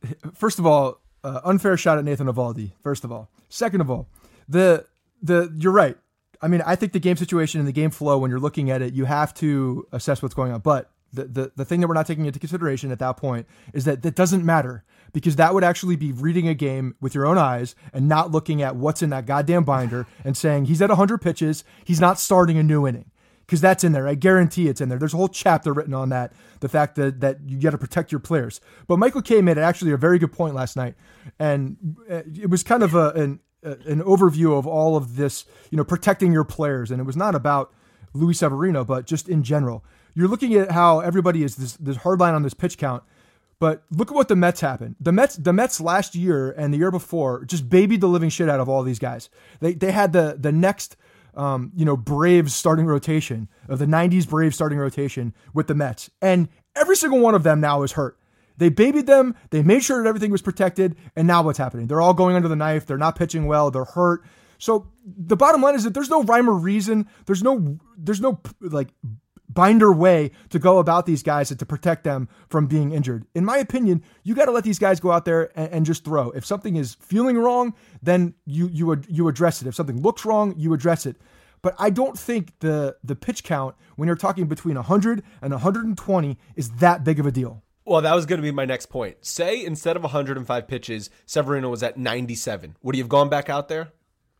first of all, unfair shot at Nathan Eovaldi. First of all, second of all, you're right. I mean, I think the game situation and the game flow, when you're looking at it, you have to assess what's going on. But the thing that we're not taking into consideration at that point is that doesn't matter, because that would actually be reading a game with your own eyes and not looking at what's in that goddamn binder and saying he's at 100 pitches, he's not starting a new inning. Because that's in there. I guarantee it's in there. There's a whole chapter written on that, the fact that you got to protect your players. But Michael Kay made actually a very good point last night. And it was kind of an overview of all of this, protecting your players. And it was not about Luis Severino, but just in general. You're looking at how everybody is this hard line on this pitch count. But look at what the Mets happened. The Mets last year and the year before just babied the living shit out of all these guys. They had the next Braves starting rotation of the 90s Braves starting rotation with the Mets. And every single one of them now is hurt. They babied them. They made sure that everything was protected. And now what's happening? They're all going under the knife. They're not pitching well. They're hurt. So the bottom line is that there's no rhyme or reason. There's no like binder way to go about these guys and to protect them from being injured. In my opinion, you got to let these guys go out there and just throw. If something is feeling wrong, then you address it. If something looks wrong, you address it. But I don't think the pitch count, when you're talking between 100 and 120, is that big of a deal. Well, that was going to be my next point. Say instead of 105 pitches, Severino was at 97. Would he have gone back out there?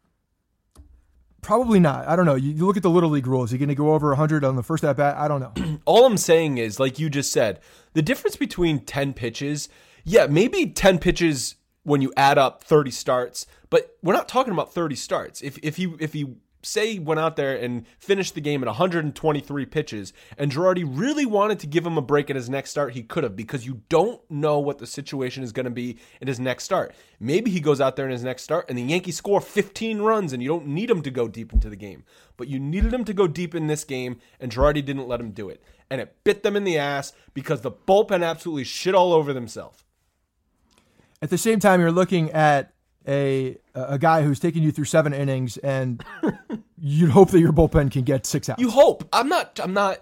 Probably not. I don't know. You look at the Little League rules. You're going to go over 100 on the first at bat? I don't know. All I'm saying is, like you just said, the difference between 10 pitches, yeah, maybe 10 pitches when you add up 30 starts, but we're not talking about 30 starts. If he say went out there and finished the game at 123 pitches and Girardi really wanted to give him a break at his next start, he could have, because you don't know what the situation is going to be in his next start. Maybe he goes out there in his next start and the Yankees score 15 runs and you don't need him to go deep into the game. But you needed him to go deep in this game and Girardi didn't let him do it. And it bit them in the ass because the bullpen absolutely shit all over themselves. At the same time, you're looking at a guy who's taking you through 7 innings, and you'd hope that your bullpen can get 6 outs. You hope. I'm not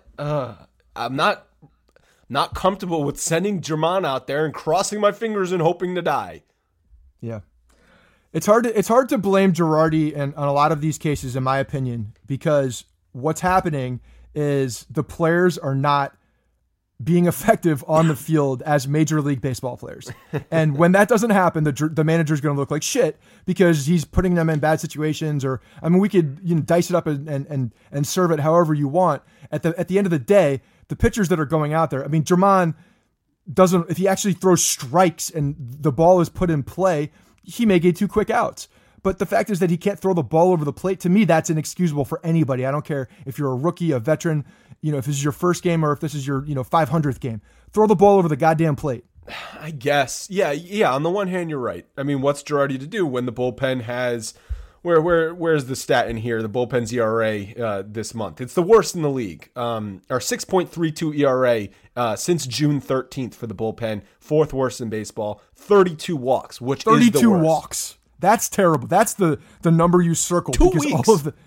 comfortable with sending Germán out there and crossing my fingers and hoping to die. Yeah, it's hard to blame Girardi on a lot of these cases, in my opinion, because what's happening is the players are not being effective on the field as Major League Baseball players. And when that doesn't happen, the manager's going to look like shit because he's putting them in bad situations. Or, I mean, we could dice it up and serve it however you want. At the end of the day, the pitchers that are going out there, I mean, Germán doesn't, if he actually throws strikes and the ball is put in play, he may get 2 quick outs. But the fact is that he can't throw the ball over the plate. To me, that's inexcusable for anybody. I don't care if you're a rookie, a veteran, if this is your first game or if this is your 500th game. Throw the ball over the goddamn plate. I guess. Yeah. On the one hand, you're right. I mean, what's Girardi to do when the bullpen has where's the stat in here? The bullpen's ERA this month. It's the worst in the league. Our 6.32 ERA since June 13th for the bullpen, 4th worst in baseball. 32 walks, which is the worst. 32 walks. That's terrible. That's the number you circle. 2 weeks.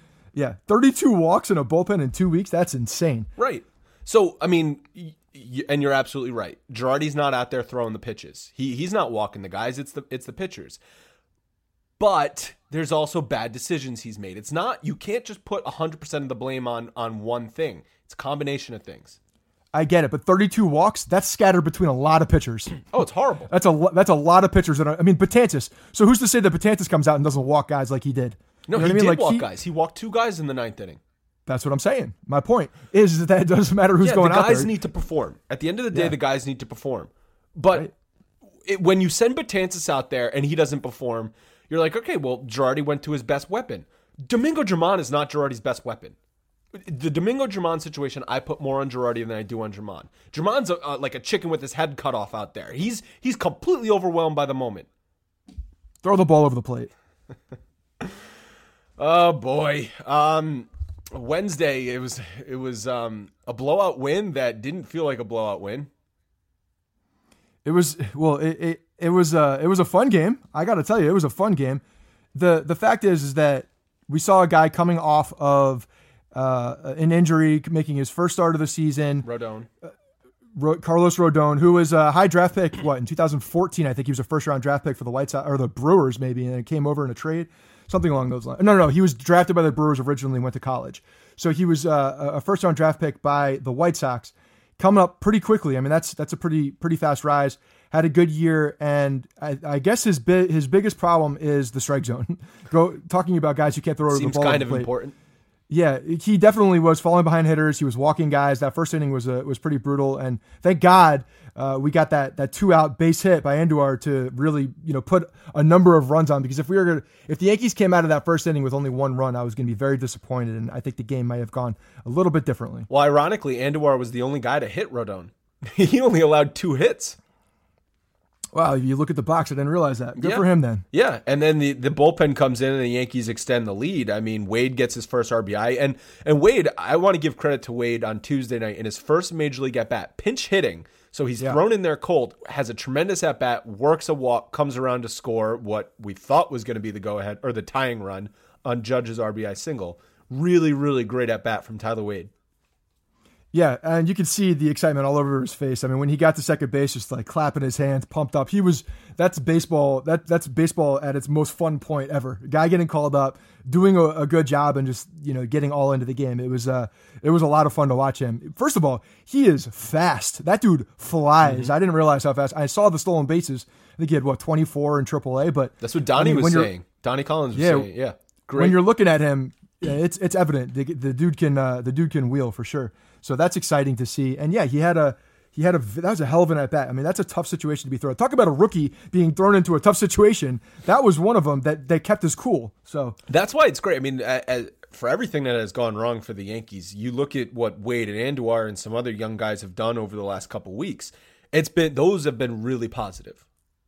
32 walks in a bullpen in 2 weeks. That's insane. Right. So, I mean, and you're absolutely right. Girardi's not out there throwing the pitches. He's not walking the guys. It's the pitchers. But there's also bad decisions he's made. It's not, you can't just put 100% of the blame on one thing. It's a combination of things. I get it, but 32 walks, that's scattered between a lot of pitchers. Oh, it's horrible. That's a lot of pitchers. Betances. So who's to say that Betances comes out and doesn't walk guys like he did? No, he did walk guys. He walked 2 guys in the 9th inning. That's what I'm saying. My point is that it doesn't matter who's going out there. The guys need to perform. At the end of the day, the guys need to perform. But when you send Betances out there and he doesn't perform, you're like, okay, well, Girardi went to his best weapon. Domingo Germán is not Girardi's best weapon. The Domingo Germán situation, I put more on Girardi than I do on Germán. Germán's like a chicken with his head cut off out there. He's completely overwhelmed by the moment. Throw the ball over the plate. Oh boy. Wednesday it was a blowout win that didn't feel like a blowout win. It was a fun game. I got to tell you, it was a fun game. The fact is that we saw a guy coming off of an injury, making his first start of the season. Rodon. Carlos Rodon, who was a high draft pick, in 2014, I think he was a first-round draft pick for the White Sox, or the Brewers maybe, and it came over in a trade, something along those lines. No, he was drafted by the Brewers originally and went to college. So he was a first-round draft pick by the White Sox, coming up pretty quickly. I mean, that's a pretty fast rise. Had a good year, and I guess his biggest problem is the strike zone. Talking about guys who can't throw the ball. Seems kind of important. Yeah, he definitely was falling behind hitters. He was walking guys. That first inning was pretty brutal, and thank God we got that 2-out base hit by Andujar to really put a number of runs on. Because if the Yankees came out of that first inning with only 1 run, I was going to be very disappointed, and I think the game might have gone a little bit differently. Well, ironically, Andujar was the only guy to hit Rodon. He only allowed 2 hits. Wow, if you look at the box, I didn't realize that. Good for him then. Yeah, and then the bullpen comes in and the Yankees extend the lead. I mean, Wade gets his first RBI. And Wade, I want to give credit to Wade on Tuesday night in his first Major League at-bat. Pinch hitting, so he's thrown in there cold, has a tremendous at-bat, works a walk, comes around to score what we thought was going to be the go-ahead, or the tying run on Judge's RBI single. Really, really great at-bat from Tyler Wade. Yeah, and you can see the excitement all over his face. I mean, when he got to second base, just like clapping his hands, pumped up. That's baseball. That's baseball at its most fun point ever. A guy getting called up, doing a good job, and just getting all into the game. It was a lot of fun to watch him. First of all, he is fast. That dude flies. Mm-hmm. I didn't realize how fast. I saw the stolen bases. I think he had 24 in AAA. But that's what Donnie was saying. Donnie Collins was saying. Yeah, great. When you're looking at him, it's evident the dude can wheel for sure. So that's exciting to see. And yeah, that was a hell of an at bat. I mean, that's a tough situation to be thrown. Talk about a rookie being thrown into a tough situation. That was one of them that kept his cool. So that's why it's great. I mean, for everything that has gone wrong for the Yankees, you look at what Wade and Andujar and some other young guys have done over the last couple of weeks. Those have been really positive.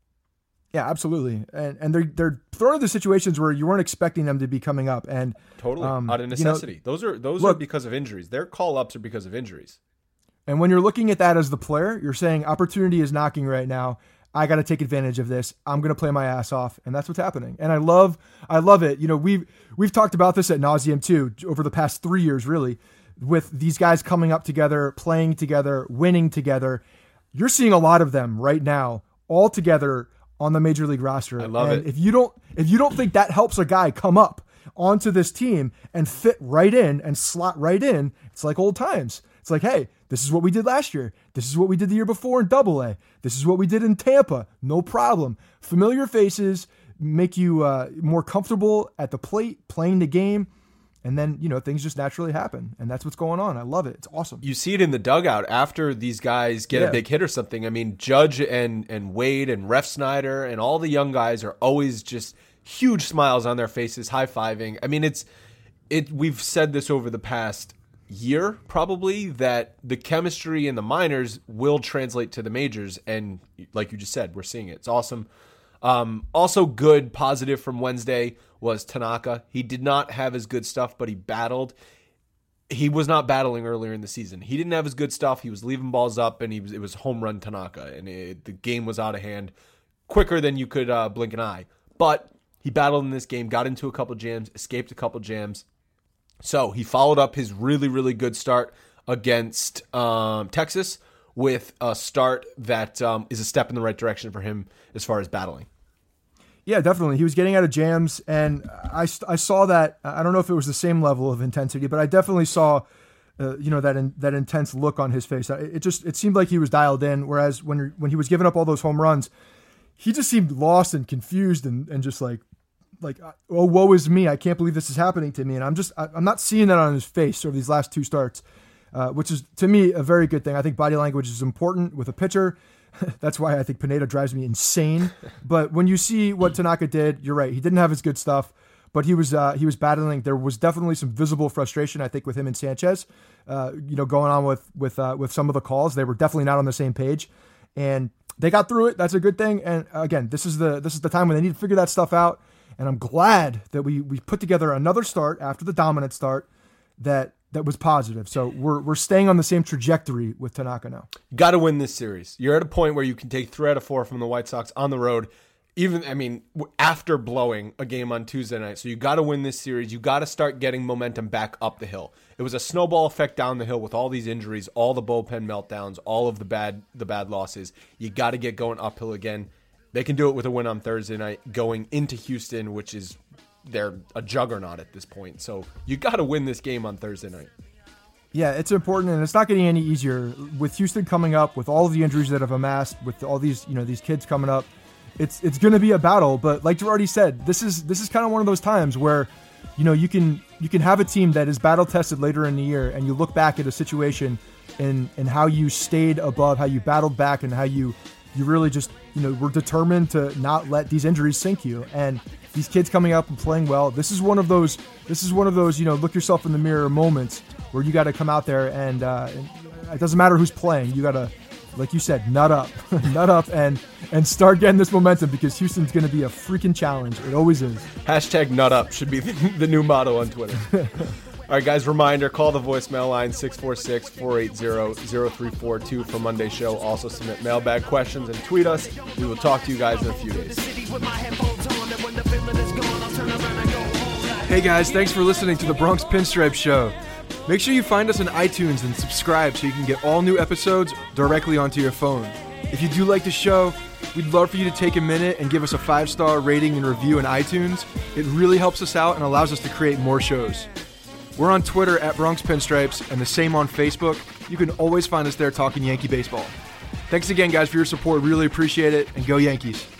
Yeah, absolutely. And they're thrown into situations where you weren't expecting them to be coming up. And totally out of necessity. Those are because of injuries. Their call-ups are because of injuries. And when you're looking at that as the player, you're saying opportunity is knocking right now. I got to take advantage of this. I'm going to play my ass off, and that's what's happening. And I love it. We've talked about this ad nauseum too over the past 3 years, really, with these guys coming up together, playing together, winning together. You're seeing a lot of them right now, all together on the major league roster. I love it. If you don't think that helps a guy come up onto this team and fit right in and slot right in, it's like old times. It's like, hey, this is what we did last year. This is what we did the year before in Double-A. This is what we did in Tampa. No problem. Familiar faces make you more comfortable at the plate, playing the game. And then, things just naturally happen. And that's what's going on. I love it. It's awesome. You see it in the dugout after these guys get a big hit or something. I mean, Judge and Wade and Refsnyder and all the young guys are always just huge smiles on their faces, high-fiving. I mean, we've said this over the past year, probably, that the chemistry in the minors will translate to the majors. And like you just said, we're seeing it. It's awesome. Also good, positive from Wednesday was Tanaka. He did not have his good stuff, but he battled. He was not battling earlier in the season. He didn't have his good stuff. He was leaving balls up, and it was home run Tanaka, and the game was out of hand quicker than you could blink an eye. But he battled in this game, got into a couple jams, escaped a couple jams. So he followed up his really, really good start against Texas with a start that is a step in the right direction for him as far as battling. Yeah, definitely. He was getting out of jams, and I saw that. I don't know if it was the same level of intensity, but I definitely saw, that intense look on his face. It seemed like he was dialed in. Whereas when he was giving up all those home runs, he just seemed lost and confused and just like, oh, woe is me! I can't believe this is happening to me. And I'm not seeing that on his face over these last 2 starts, which is to me a very good thing. I think body language is important with a pitcher. That's why I think Pineda drives me insane. But when you see what Tanaka did, you're right. He didn't have his good stuff, but he was battling. There was definitely some visible frustration, I think, with him and Sanchez. Going on with some of the calls. They were definitely not on the same page, and they got through it. That's a good thing. And again, this is the time when they need to figure that stuff out. And I'm glad that we put together another start after the dominant start that was positive. So we're staying on the same trajectory with Tanaka now. Got to win this series. You're at a point where you can take 3 out of 4 from the White Sox on the road. after blowing a game on Tuesday night. So you got to win this series. You got to start getting momentum back up the hill. It was a snowball effect down the hill with all these injuries, all the bullpen meltdowns, all of the bad losses. You got to get going uphill again. They can do it with a win on Thursday night going into Houston, which is they're a juggernaut at this point. So you got to win this game on Thursday night. Yeah, it's important, and it's not getting any easier with Houston coming up, with all of the injuries that have amassed, with all these these kids coming up. It's going to be a battle, but like Girardi said, this is kind of one of those times where you can have a team that is battle tested later in the year, and you look back at a situation and how you stayed above, how you battled back, and how you really just were determined to not let these injuries sink you. And these kids coming up and playing well, this is one of those look yourself in the mirror moments where you got to come out there and it doesn't matter who's playing, you got to, like you said, nut up and start getting this momentum, because Houston's going to be a freaking challenge. It always is. Hashtag nut up should be the new motto on Twitter. All right, guys, reminder, call the voicemail line 646-480-0342 for Monday's show. Also submit mailbag questions and tweet us. We will talk to you guys in a few days. Hey guys, thanks for listening to the Bronx Pinstripe Show. Make sure you find us on iTunes and subscribe so you can get all new episodes directly onto your phone. If you do like the show, we'd love for you to take a minute and give us a 5-star rating and review in iTunes. It really helps us out and allows us to create more shows. We're on Twitter at Bronx Pinstripes and the same on Facebook. You can always find us there talking Yankee baseball. Thanks again, guys, for your support. Really appreciate it, and go Yankees.